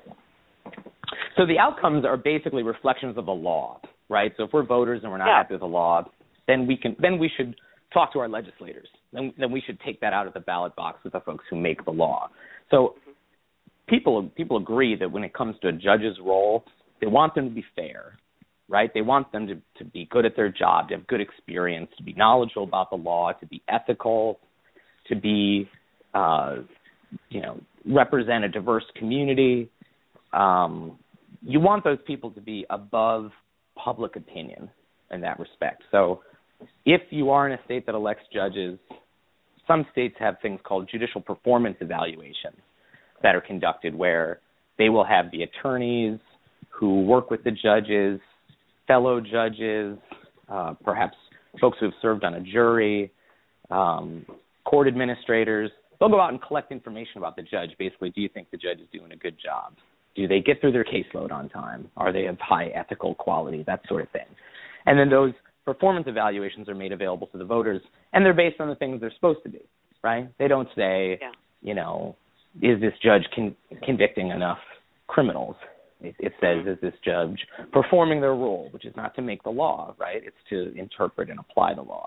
C: So the outcomes are basically reflections of the law, right? So if we're voters and we're not
B: yeah.
C: happy with the law, then we can then we should talk to our legislators. Then, then we should take that out of the ballot box with the folks who make the law. So mm-hmm. people people agree that when it comes to a judge's role, they want them to be fair, right? They want them to, to be good at their job, to have good experience, to be knowledgeable about the law, to be ethical, to be, uh, you know, represent a diverse community. Um, you want those people to be above public opinion in that respect. So if you are in a state that elects judges, some states have things called judicial performance evaluations that are conducted where they will have the attorneys who work with the judges, fellow judges, uh, perhaps folks who have served on a jury, um, court administrators. They'll go out and collect information about the judge. Basically, do you think the judge is doing a good job? Do they get through their caseload on time? Are they of high ethical quality? That sort of thing. And then those performance evaluations are made available to the voters, and they're based on the things they're supposed to be, right? They don't say, yeah. you know, is this judge con- convicting enough criminals? It, it says, is this judge performing their role, which is not to make the law, right? It's to interpret and apply the law.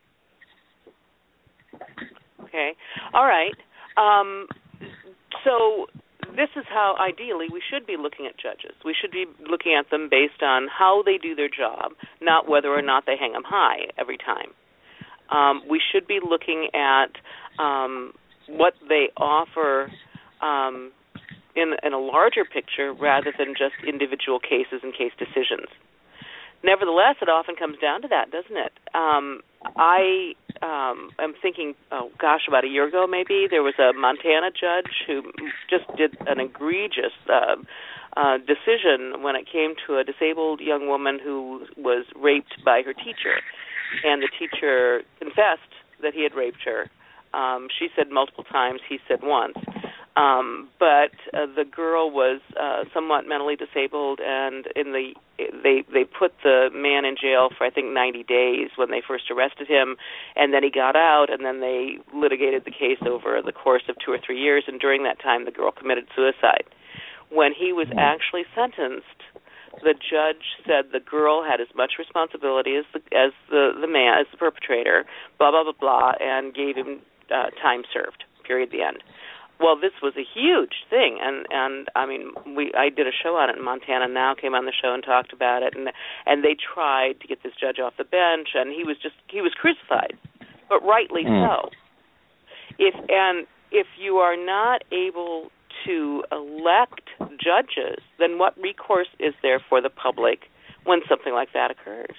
B: Okay. All right. Um, so this is how, ideally, we should be looking at judges. We should be looking at them based on how they do their job, not whether or not they hang them high every time. Um, we should be looking at um, what they offer um, in, in a larger picture rather than just individual cases and case decisions. Nevertheless, it often comes down to that, doesn't it? Um, I um, am thinking, oh gosh, about a year ago maybe, there was a Montana judge who just did an egregious uh, uh, decision when it came to a disabled young woman who was raped by her teacher. And the teacher confessed that he had raped her. Um, she said multiple times, he said once. Um, but uh, the girl was uh, somewhat mentally disabled, and in the they they put the man in jail for I think ninety days when they first arrested him, and then he got out, and then they litigated the case over the course of two or three years, and during that time the girl committed suicide. When he was actually sentenced, the judge said the girl had as much responsibility as the as the, the man, as the perpetrator, blah, blah, blah, blah, and gave him uh, time served, period, the end. Well, this was a huge thing, and, and I mean, we I did a show on it in Montana Now, came on the show and talked about it, and and they tried to get this judge off the bench, and he was just, he was crucified, but rightly mm. so. If And if you are not able to elect judges, then what recourse is there for the public when something like that occurs?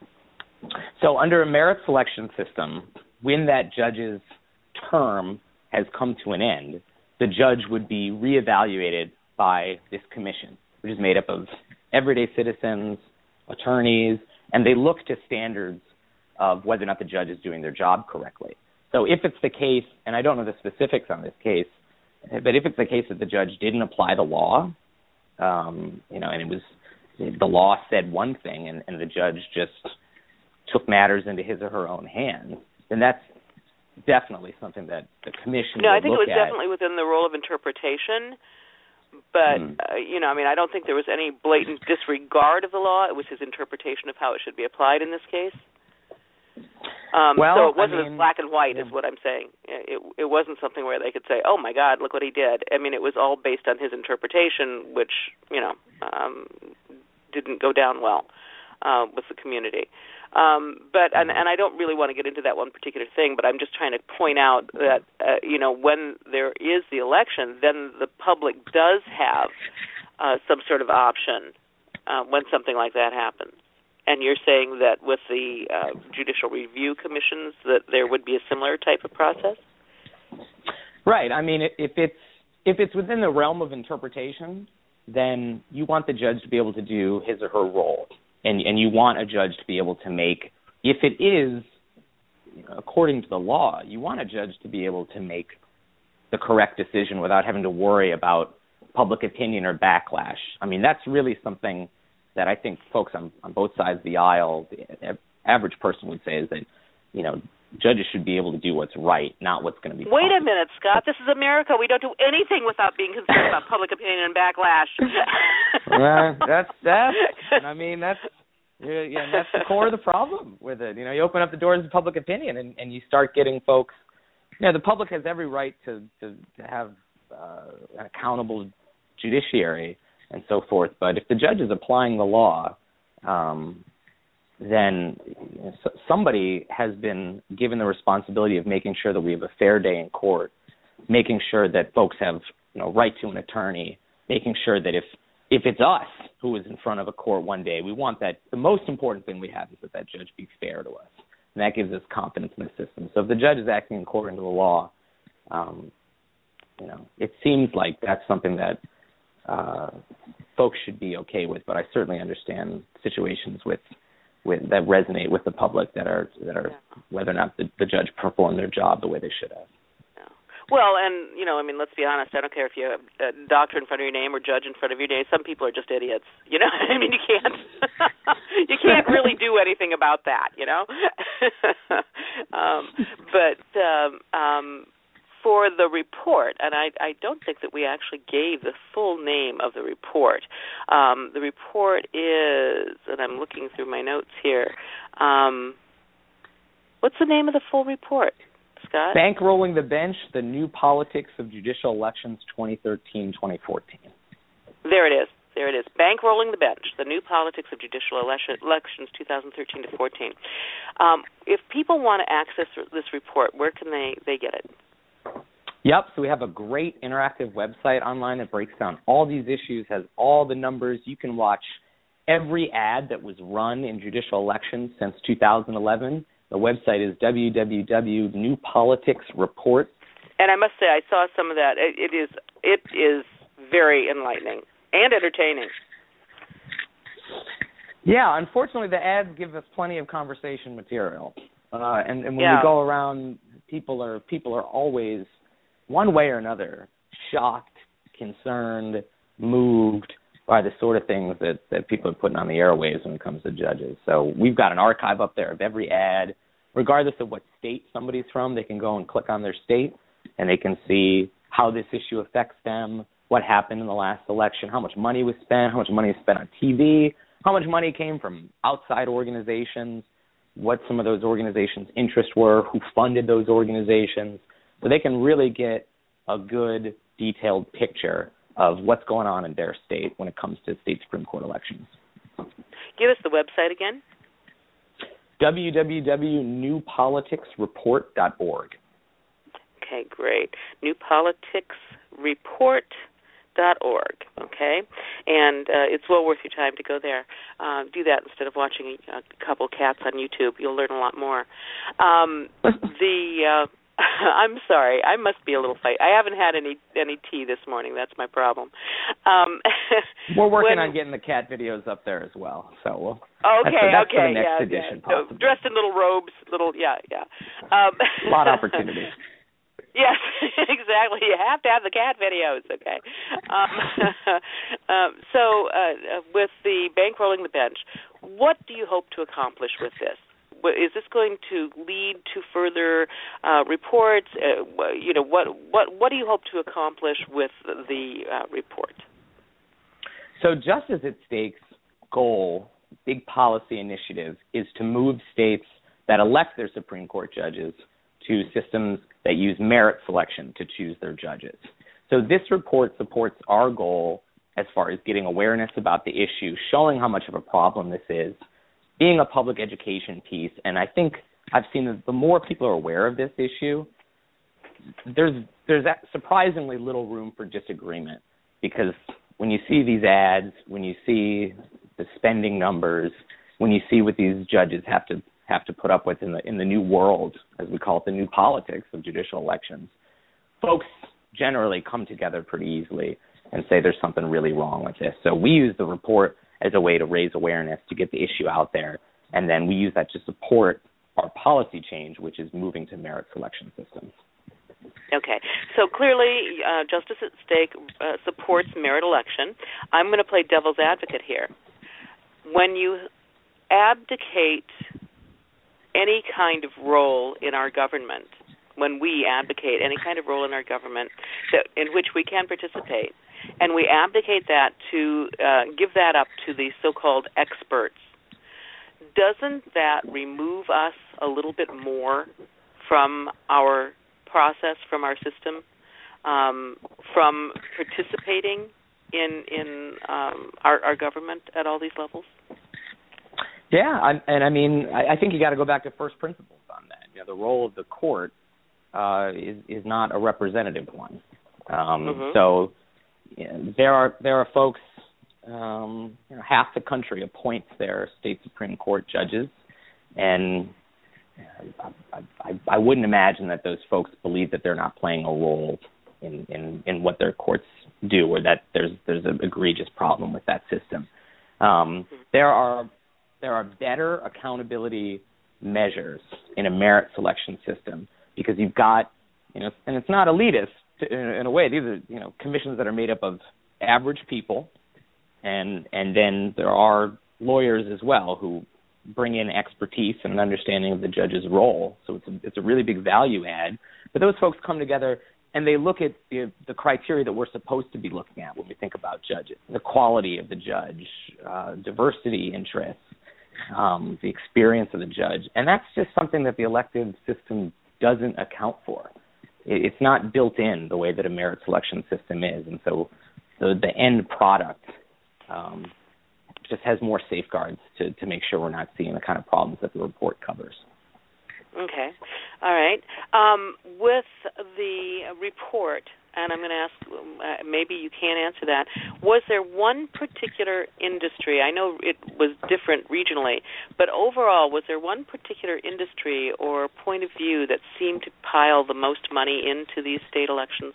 C: So under a merit selection system, when that judge's term has come to an end, the judge would be reevaluated by this commission, which is made up of everyday citizens, attorneys, and they look to standards of whether or not the judge is doing their job correctly. So if it's the case, and I don't know the specifics on this case, but if it's the case that the judge didn't apply the law, um, you know, and it was the law said one thing, and, and the judge just took matters into his or her own hands, then that's definitely something that the commission
B: No,
C: would
B: I think
C: look
B: it was
C: at.
B: definitely within the role of interpretation, but, mm. uh, you know, I mean, I don't think there was any blatant disregard of the law. It was his interpretation of how it should be applied in this case. Um,
C: well,
B: so it wasn't
C: I mean,
B: as black and white
C: yeah.
B: is what I'm saying. It, it wasn't something where they could say, oh, my God, look what he did. I mean, it was all based on his interpretation, which, you know, um, didn't go down well uh, with the community. Um, but and, and I don't really want to get into that one particular thing, but I'm just trying to point out that, uh, you know, when there is the election, then the public does have uh, some sort of option uh, when something like that happens. And you're saying that with the uh, judicial review commissions that there would be a similar type of process?
C: Right. I mean, if it's if it's within the realm of interpretation, then you want the judge to be able to do his or her role. And and you want a judge to be able to make, if it is, you know, according to the law, you want a judge to be able to make the correct decision without having to worry about public opinion or backlash. I mean, that's really something that I think folks on, on both sides of the aisle, the average person would say is that, you know, judges should be able to do what's right, not what's going to be
B: Wait
C: popular.
B: a minute, Scott. This is America. We don't do anything without being concerned about public opinion and backlash.
C: Well, that's that's. I mean, that's yeah, yeah, that's the core of the problem with it. You know, you open up the doors to public opinion, and, and you start getting folks. You know, the public has every right to to, to have uh, an accountable judiciary and so forth. But if the judge is applying the law, um, then you know, somebody has been given the responsibility of making sure that we have a fair day in court, making sure that folks have, you know, right to an attorney, making sure that if if it's us who is in front of a court one day, we want that. The most important thing we have is that that judge be fair to us, and that gives us confidence in the system. So if the judge is acting according to the law, um, you know, it seems like that's something that uh, folks should be okay with. But I certainly understand situations with. With, that resonate with the public that are that are yeah. whether or not the, the judge performed their job the way they should have.
B: Yeah. Well, and you know, I mean, let's be honest. I don't care if you have a doctor in front of your name or judge in front of your name. Some people are just idiots. You know, I mean, you can't you can't really do anything about that. You know, um, but um, um, for the report, and I, I don't think that we actually gave the full name of the report. Um, the report is, and I'm looking through my notes here, um, what's the name of the full report, Scott?
C: Bankrolling the Bench, The New Politics of Judicial Elections twenty thirteen to twenty fourteen.
B: There it is. There it is. Bankrolling the Bench, The New Politics of Judicial Election, Elections twenty thirteen to fourteen. Um, if people want to access this report, where can they, they get it?
C: Yep, so we have a great interactive website online that breaks down all these issues, has all the numbers. You can watch every ad that was run in judicial elections since two thousand eleven. The website is w w w dot new politics report.
B: And I must say, I saw some of that. It, it is it is very enlightening and entertaining.
C: Yeah, unfortunately, the ads give us plenty of conversation material, uh, and, and when
B: yeah.
C: we go around, people are people are always, one way or another, shocked, concerned, moved by the sort of things that, that people are putting on the airwaves when it comes to judges. So we've got an archive up there of every ad. Regardless of what state somebody's from, they can go and click on their state, and they can see how this issue affects them, what happened in the last election, how much money was spent, how much money was spent on T V, how much money came from outside organizations, what some of those organizations' interests were, who funded those organizations, so they can really get a good, detailed picture of what's going on in their state when it comes to state Supreme Court elections.
B: Give us the website again.
C: w w w dot new politics report dot org.
B: Okay, great. new politics report dot org, okay? And uh, it's well worth your time to go there. Uh, do that instead of watching a, a couple cats on YouTube. You'll learn a lot more. Um, the... Uh, I'm sorry. I must be a little fight. I haven't had any any tea this morning. That's my problem. Um,
C: We're working
B: when,
C: on getting the cat videos up there as well. So we'll.
B: Okay.
C: That's, that's
B: okay.
C: for the next
B: yeah.
C: edition,
B: yeah. So, dressed in little robes. Little. Yeah. Yeah. Um,
C: a lot of opportunities.
B: Yes, exactly. You have to have the cat videos. Okay. Um, um, so uh, with the bankrolling the bench, what do you hope to accomplish with this? Is this going to lead to further uh, reports? Uh, you know, what what what do you hope to accomplish with the uh, report?
C: So, Justice at Stake's goal, big policy initiative, is to move states that elect their Supreme Court judges to systems that use merit selection to choose their judges. So, this report supports our goal as far as getting awareness about the issue, showing how much of a problem this is, being a public education piece, and I think I've seen that the more people are aware of this issue, there's there's surprisingly little room for disagreement, because when you see these ads, when you see the spending numbers, when you see what these judges have to have to put up with in the in the new world, as we call it, the new politics of judicial elections, folks generally come together pretty easily and say there's something really wrong with this. So we use the report as a way to raise awareness, to get the issue out there, and then we use that to support our policy change, which is moving to merit selection systems.
B: Okay. So clearly, uh, Justice at Stake uh, supports merit election. I'm going to play devil's advocate here. When you abdicate any kind of role in our government, when we advocate any kind of role in our government that, in which we can participate, and we abdicate that to uh, give that up to the so-called experts, doesn't that remove us a little bit more from our process, from our system, um, from participating in in um, our, our government at all these levels?
C: Yeah, I, and I mean, I, I think you got to go back to first principles on that. You know, the role of the court uh, is is not a representative one. Um,
B: mm-hmm.
C: So. Yeah, there are there are folks, um, you know, half the country appoints their state Supreme Court judges, and I, I, I wouldn't imagine that those folks believe that they're not playing a role in, in, in what their courts do, or that there's there's an egregious problem with that system. Um, there are there are better accountability measures in a merit selection system, because you've got, you know, and it's not elitist. In a way, these are, you know, commissions that are made up of average people, and and then there are lawyers as well who bring in expertise and an understanding of the judge's role. So it's a, it's a really big value add. But those folks come together and they look at the, the criteria that we're supposed to be looking at when we think about judges: the quality of the judge, uh, diversity interests, um, the experience of the judge, and that's just something that the elective system doesn't account for. It's not built in the way that a merit selection system is, and so the, the end product um, just has more safeguards to, to make sure we're not seeing the kind of problems that the report covers.
B: Okay. All right. Um, with the report, and I'm going to ask, uh, maybe you can't answer that, was there one particular industry, I know it was different regionally, but overall, was there one particular industry or point of view that seemed to pile the most money into these state elections?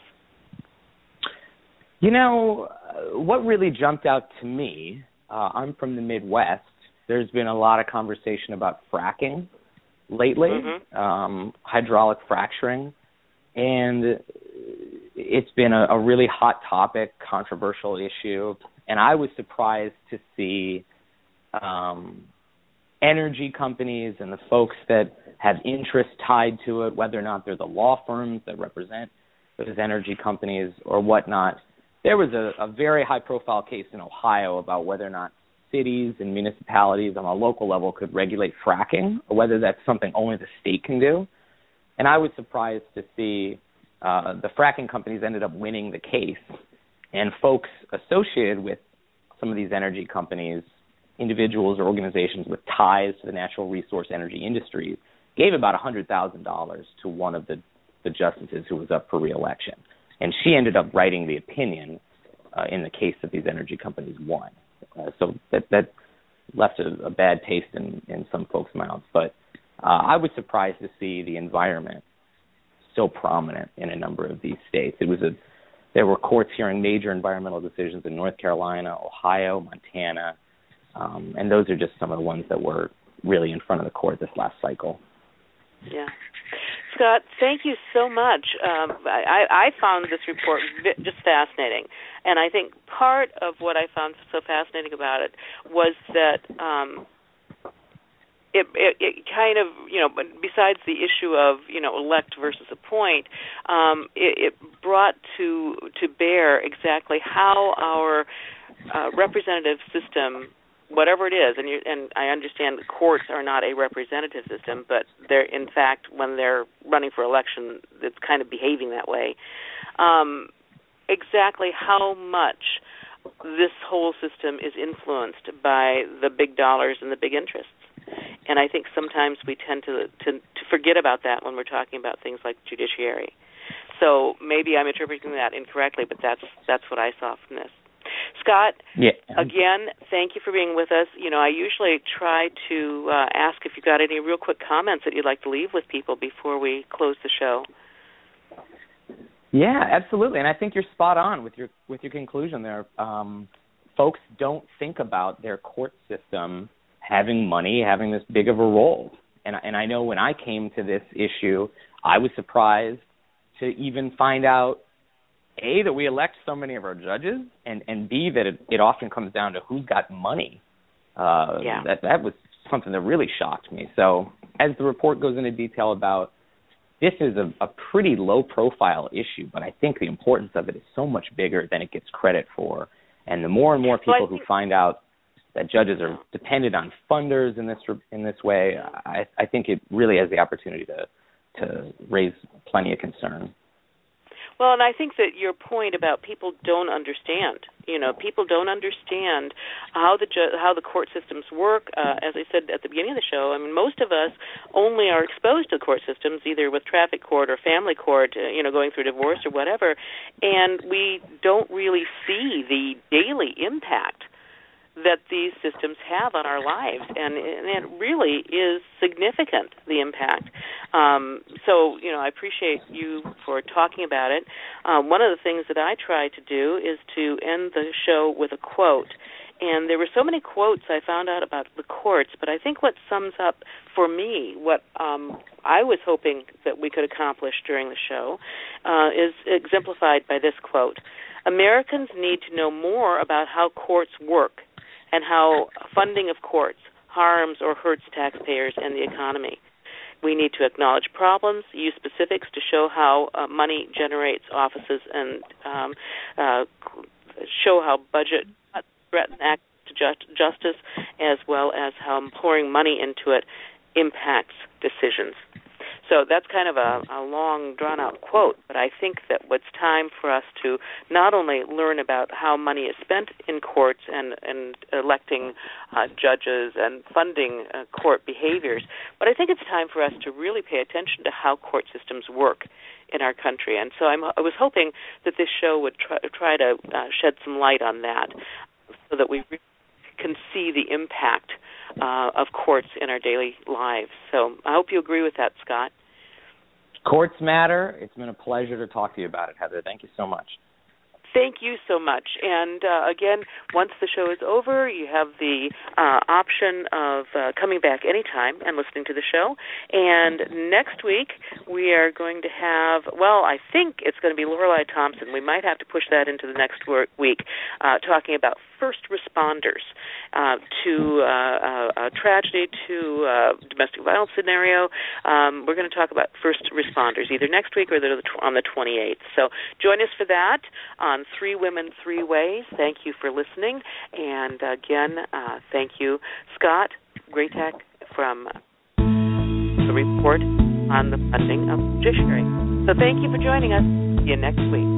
C: You know, uh, what really jumped out to me, uh, I'm from the Midwest, there's been a lot of conversation about fracking lately, mm-hmm. um, hydraulic fracturing, and it's been a, a really hot topic, controversial issue, and I was surprised to see um, energy companies and the folks that have interests tied to it, whether or not they're the law firms that represent those energy companies or whatnot, there was a, a very high-profile case in Ohio about whether or not cities and municipalities on a local level could regulate fracking, or whether that's something only the state can do. And I was surprised to see uh, the fracking companies ended up winning the case, and folks associated with some of these energy companies, individuals or organizations with ties to the natural resource energy industry, gave about one hundred thousand dollars to one of the, the justices who was up for re-election. And she ended up writing the opinion uh, in the case that these energy companies won. Uh, so that, that left a, a bad taste in, in some folks' mouths. But uh, I was surprised to see the environment so prominent in a number of these states. It was a There were courts hearing major environmental decisions in North Carolina, Ohio, Montana, um, and those are just some of the ones that were really in front of the court this last cycle.
B: Yeah. Scott, thank you so much. Um, I, I found this report just fascinating, and I think part of what I found so fascinating about it was that um, It, it, it kind of, you know, besides the issue of, you know, elect versus appoint, um, it, it brought to to bear exactly how our uh, representative system, whatever it is, and, you, and I understand the courts are not a representative system, but they're, in fact, when they're running for election, it's kind of behaving that way. Um, exactly how much this whole system is influenced by the big dollars and the big interests. And I think sometimes we tend to, to to forget about that when we're talking about things like judiciary. So maybe I'm interpreting that incorrectly, but that's that's what I saw from this. Scott,
C: yeah.
B: again, thank you for being with us. You know, I usually try to uh, ask if you've got any real quick comments that you'd like to leave with people before we close the show.
C: Yeah, absolutely, and I think you're spot on with your with your conclusion there. Um, folks don't think about their court system having money, having this big of a role. And, and I know when I came to this issue, I was surprised to even find out, A, that we elect so many of our judges, and, and B, that it, it often comes down to who's got money. Uh,
B: yeah.
C: That that was something that really shocked me. So as the report goes into detail about, this is a, a pretty low-profile issue, but I think the importance of it is so much bigger than it gets credit for. And the more and more people
B: well,
C: who find out that judges are dependent on funders in this in this way, I, I think it really has the opportunity to to raise plenty of concern.
B: Well, and I think that your point about people don't understand, you know, people don't understand how the ju- how the court systems work. Uh, as I said at the beginning of the show, I mean, most of us only are exposed to the court systems either with traffic court or family court, uh, you know, going through divorce or whatever, and we don't really see the daily impact that these systems have on our lives, and, and it really is significant, the impact. Um, so, you know, I appreciate you for talking about it. Um, one of the things that I try to do is to end the show with a quote, and there were so many quotes I found out about the courts, but I think what sums up for me what um, I was hoping that we could accomplish during the show uh, is exemplified by this quote: Americans need to know more about how courts work and how funding of courts harms or hurts taxpayers and the economy. We need to acknowledge problems, use specifics to show how uh, money generates offices, and um, uh, show how budget threaten access to just, justice, as well as how pouring money into it impacts decisions. So that's kind of a, a long, drawn-out quote, but I think that it's time for us to not only learn about how money is spent in courts and, and electing uh, judges and funding uh, court behaviors, but I think it's time for us to really pay attention to how court systems work in our country. And so I'm, I was hoping that this show would try, try to uh, shed some light on that so that we can see the impact Uh, of courts in our daily lives. So I hope you agree with that, Scott.
C: Courts matter. It's been a pleasure to talk to you about it, Heather. Thank you so much.
B: Thank you so much. And, uh, again, once the show is over, you have the uh, option of uh, coming back anytime and listening to the show. And next week we are going to have, well, I think it's going to be Lorelei Thompson. We might have to push that into the next week, uh, talking about first responders uh, to uh, a tragedy, to a domestic violence scenario. Um, we're going to talk about first responders either next week or on the twenty-eighth. So join us for that on on Three Women, Three Ways. Thank you for listening. And again, uh, thank you, Scott Greatek from the report on the funding of judiciary. So thank you for joining us. See you next week.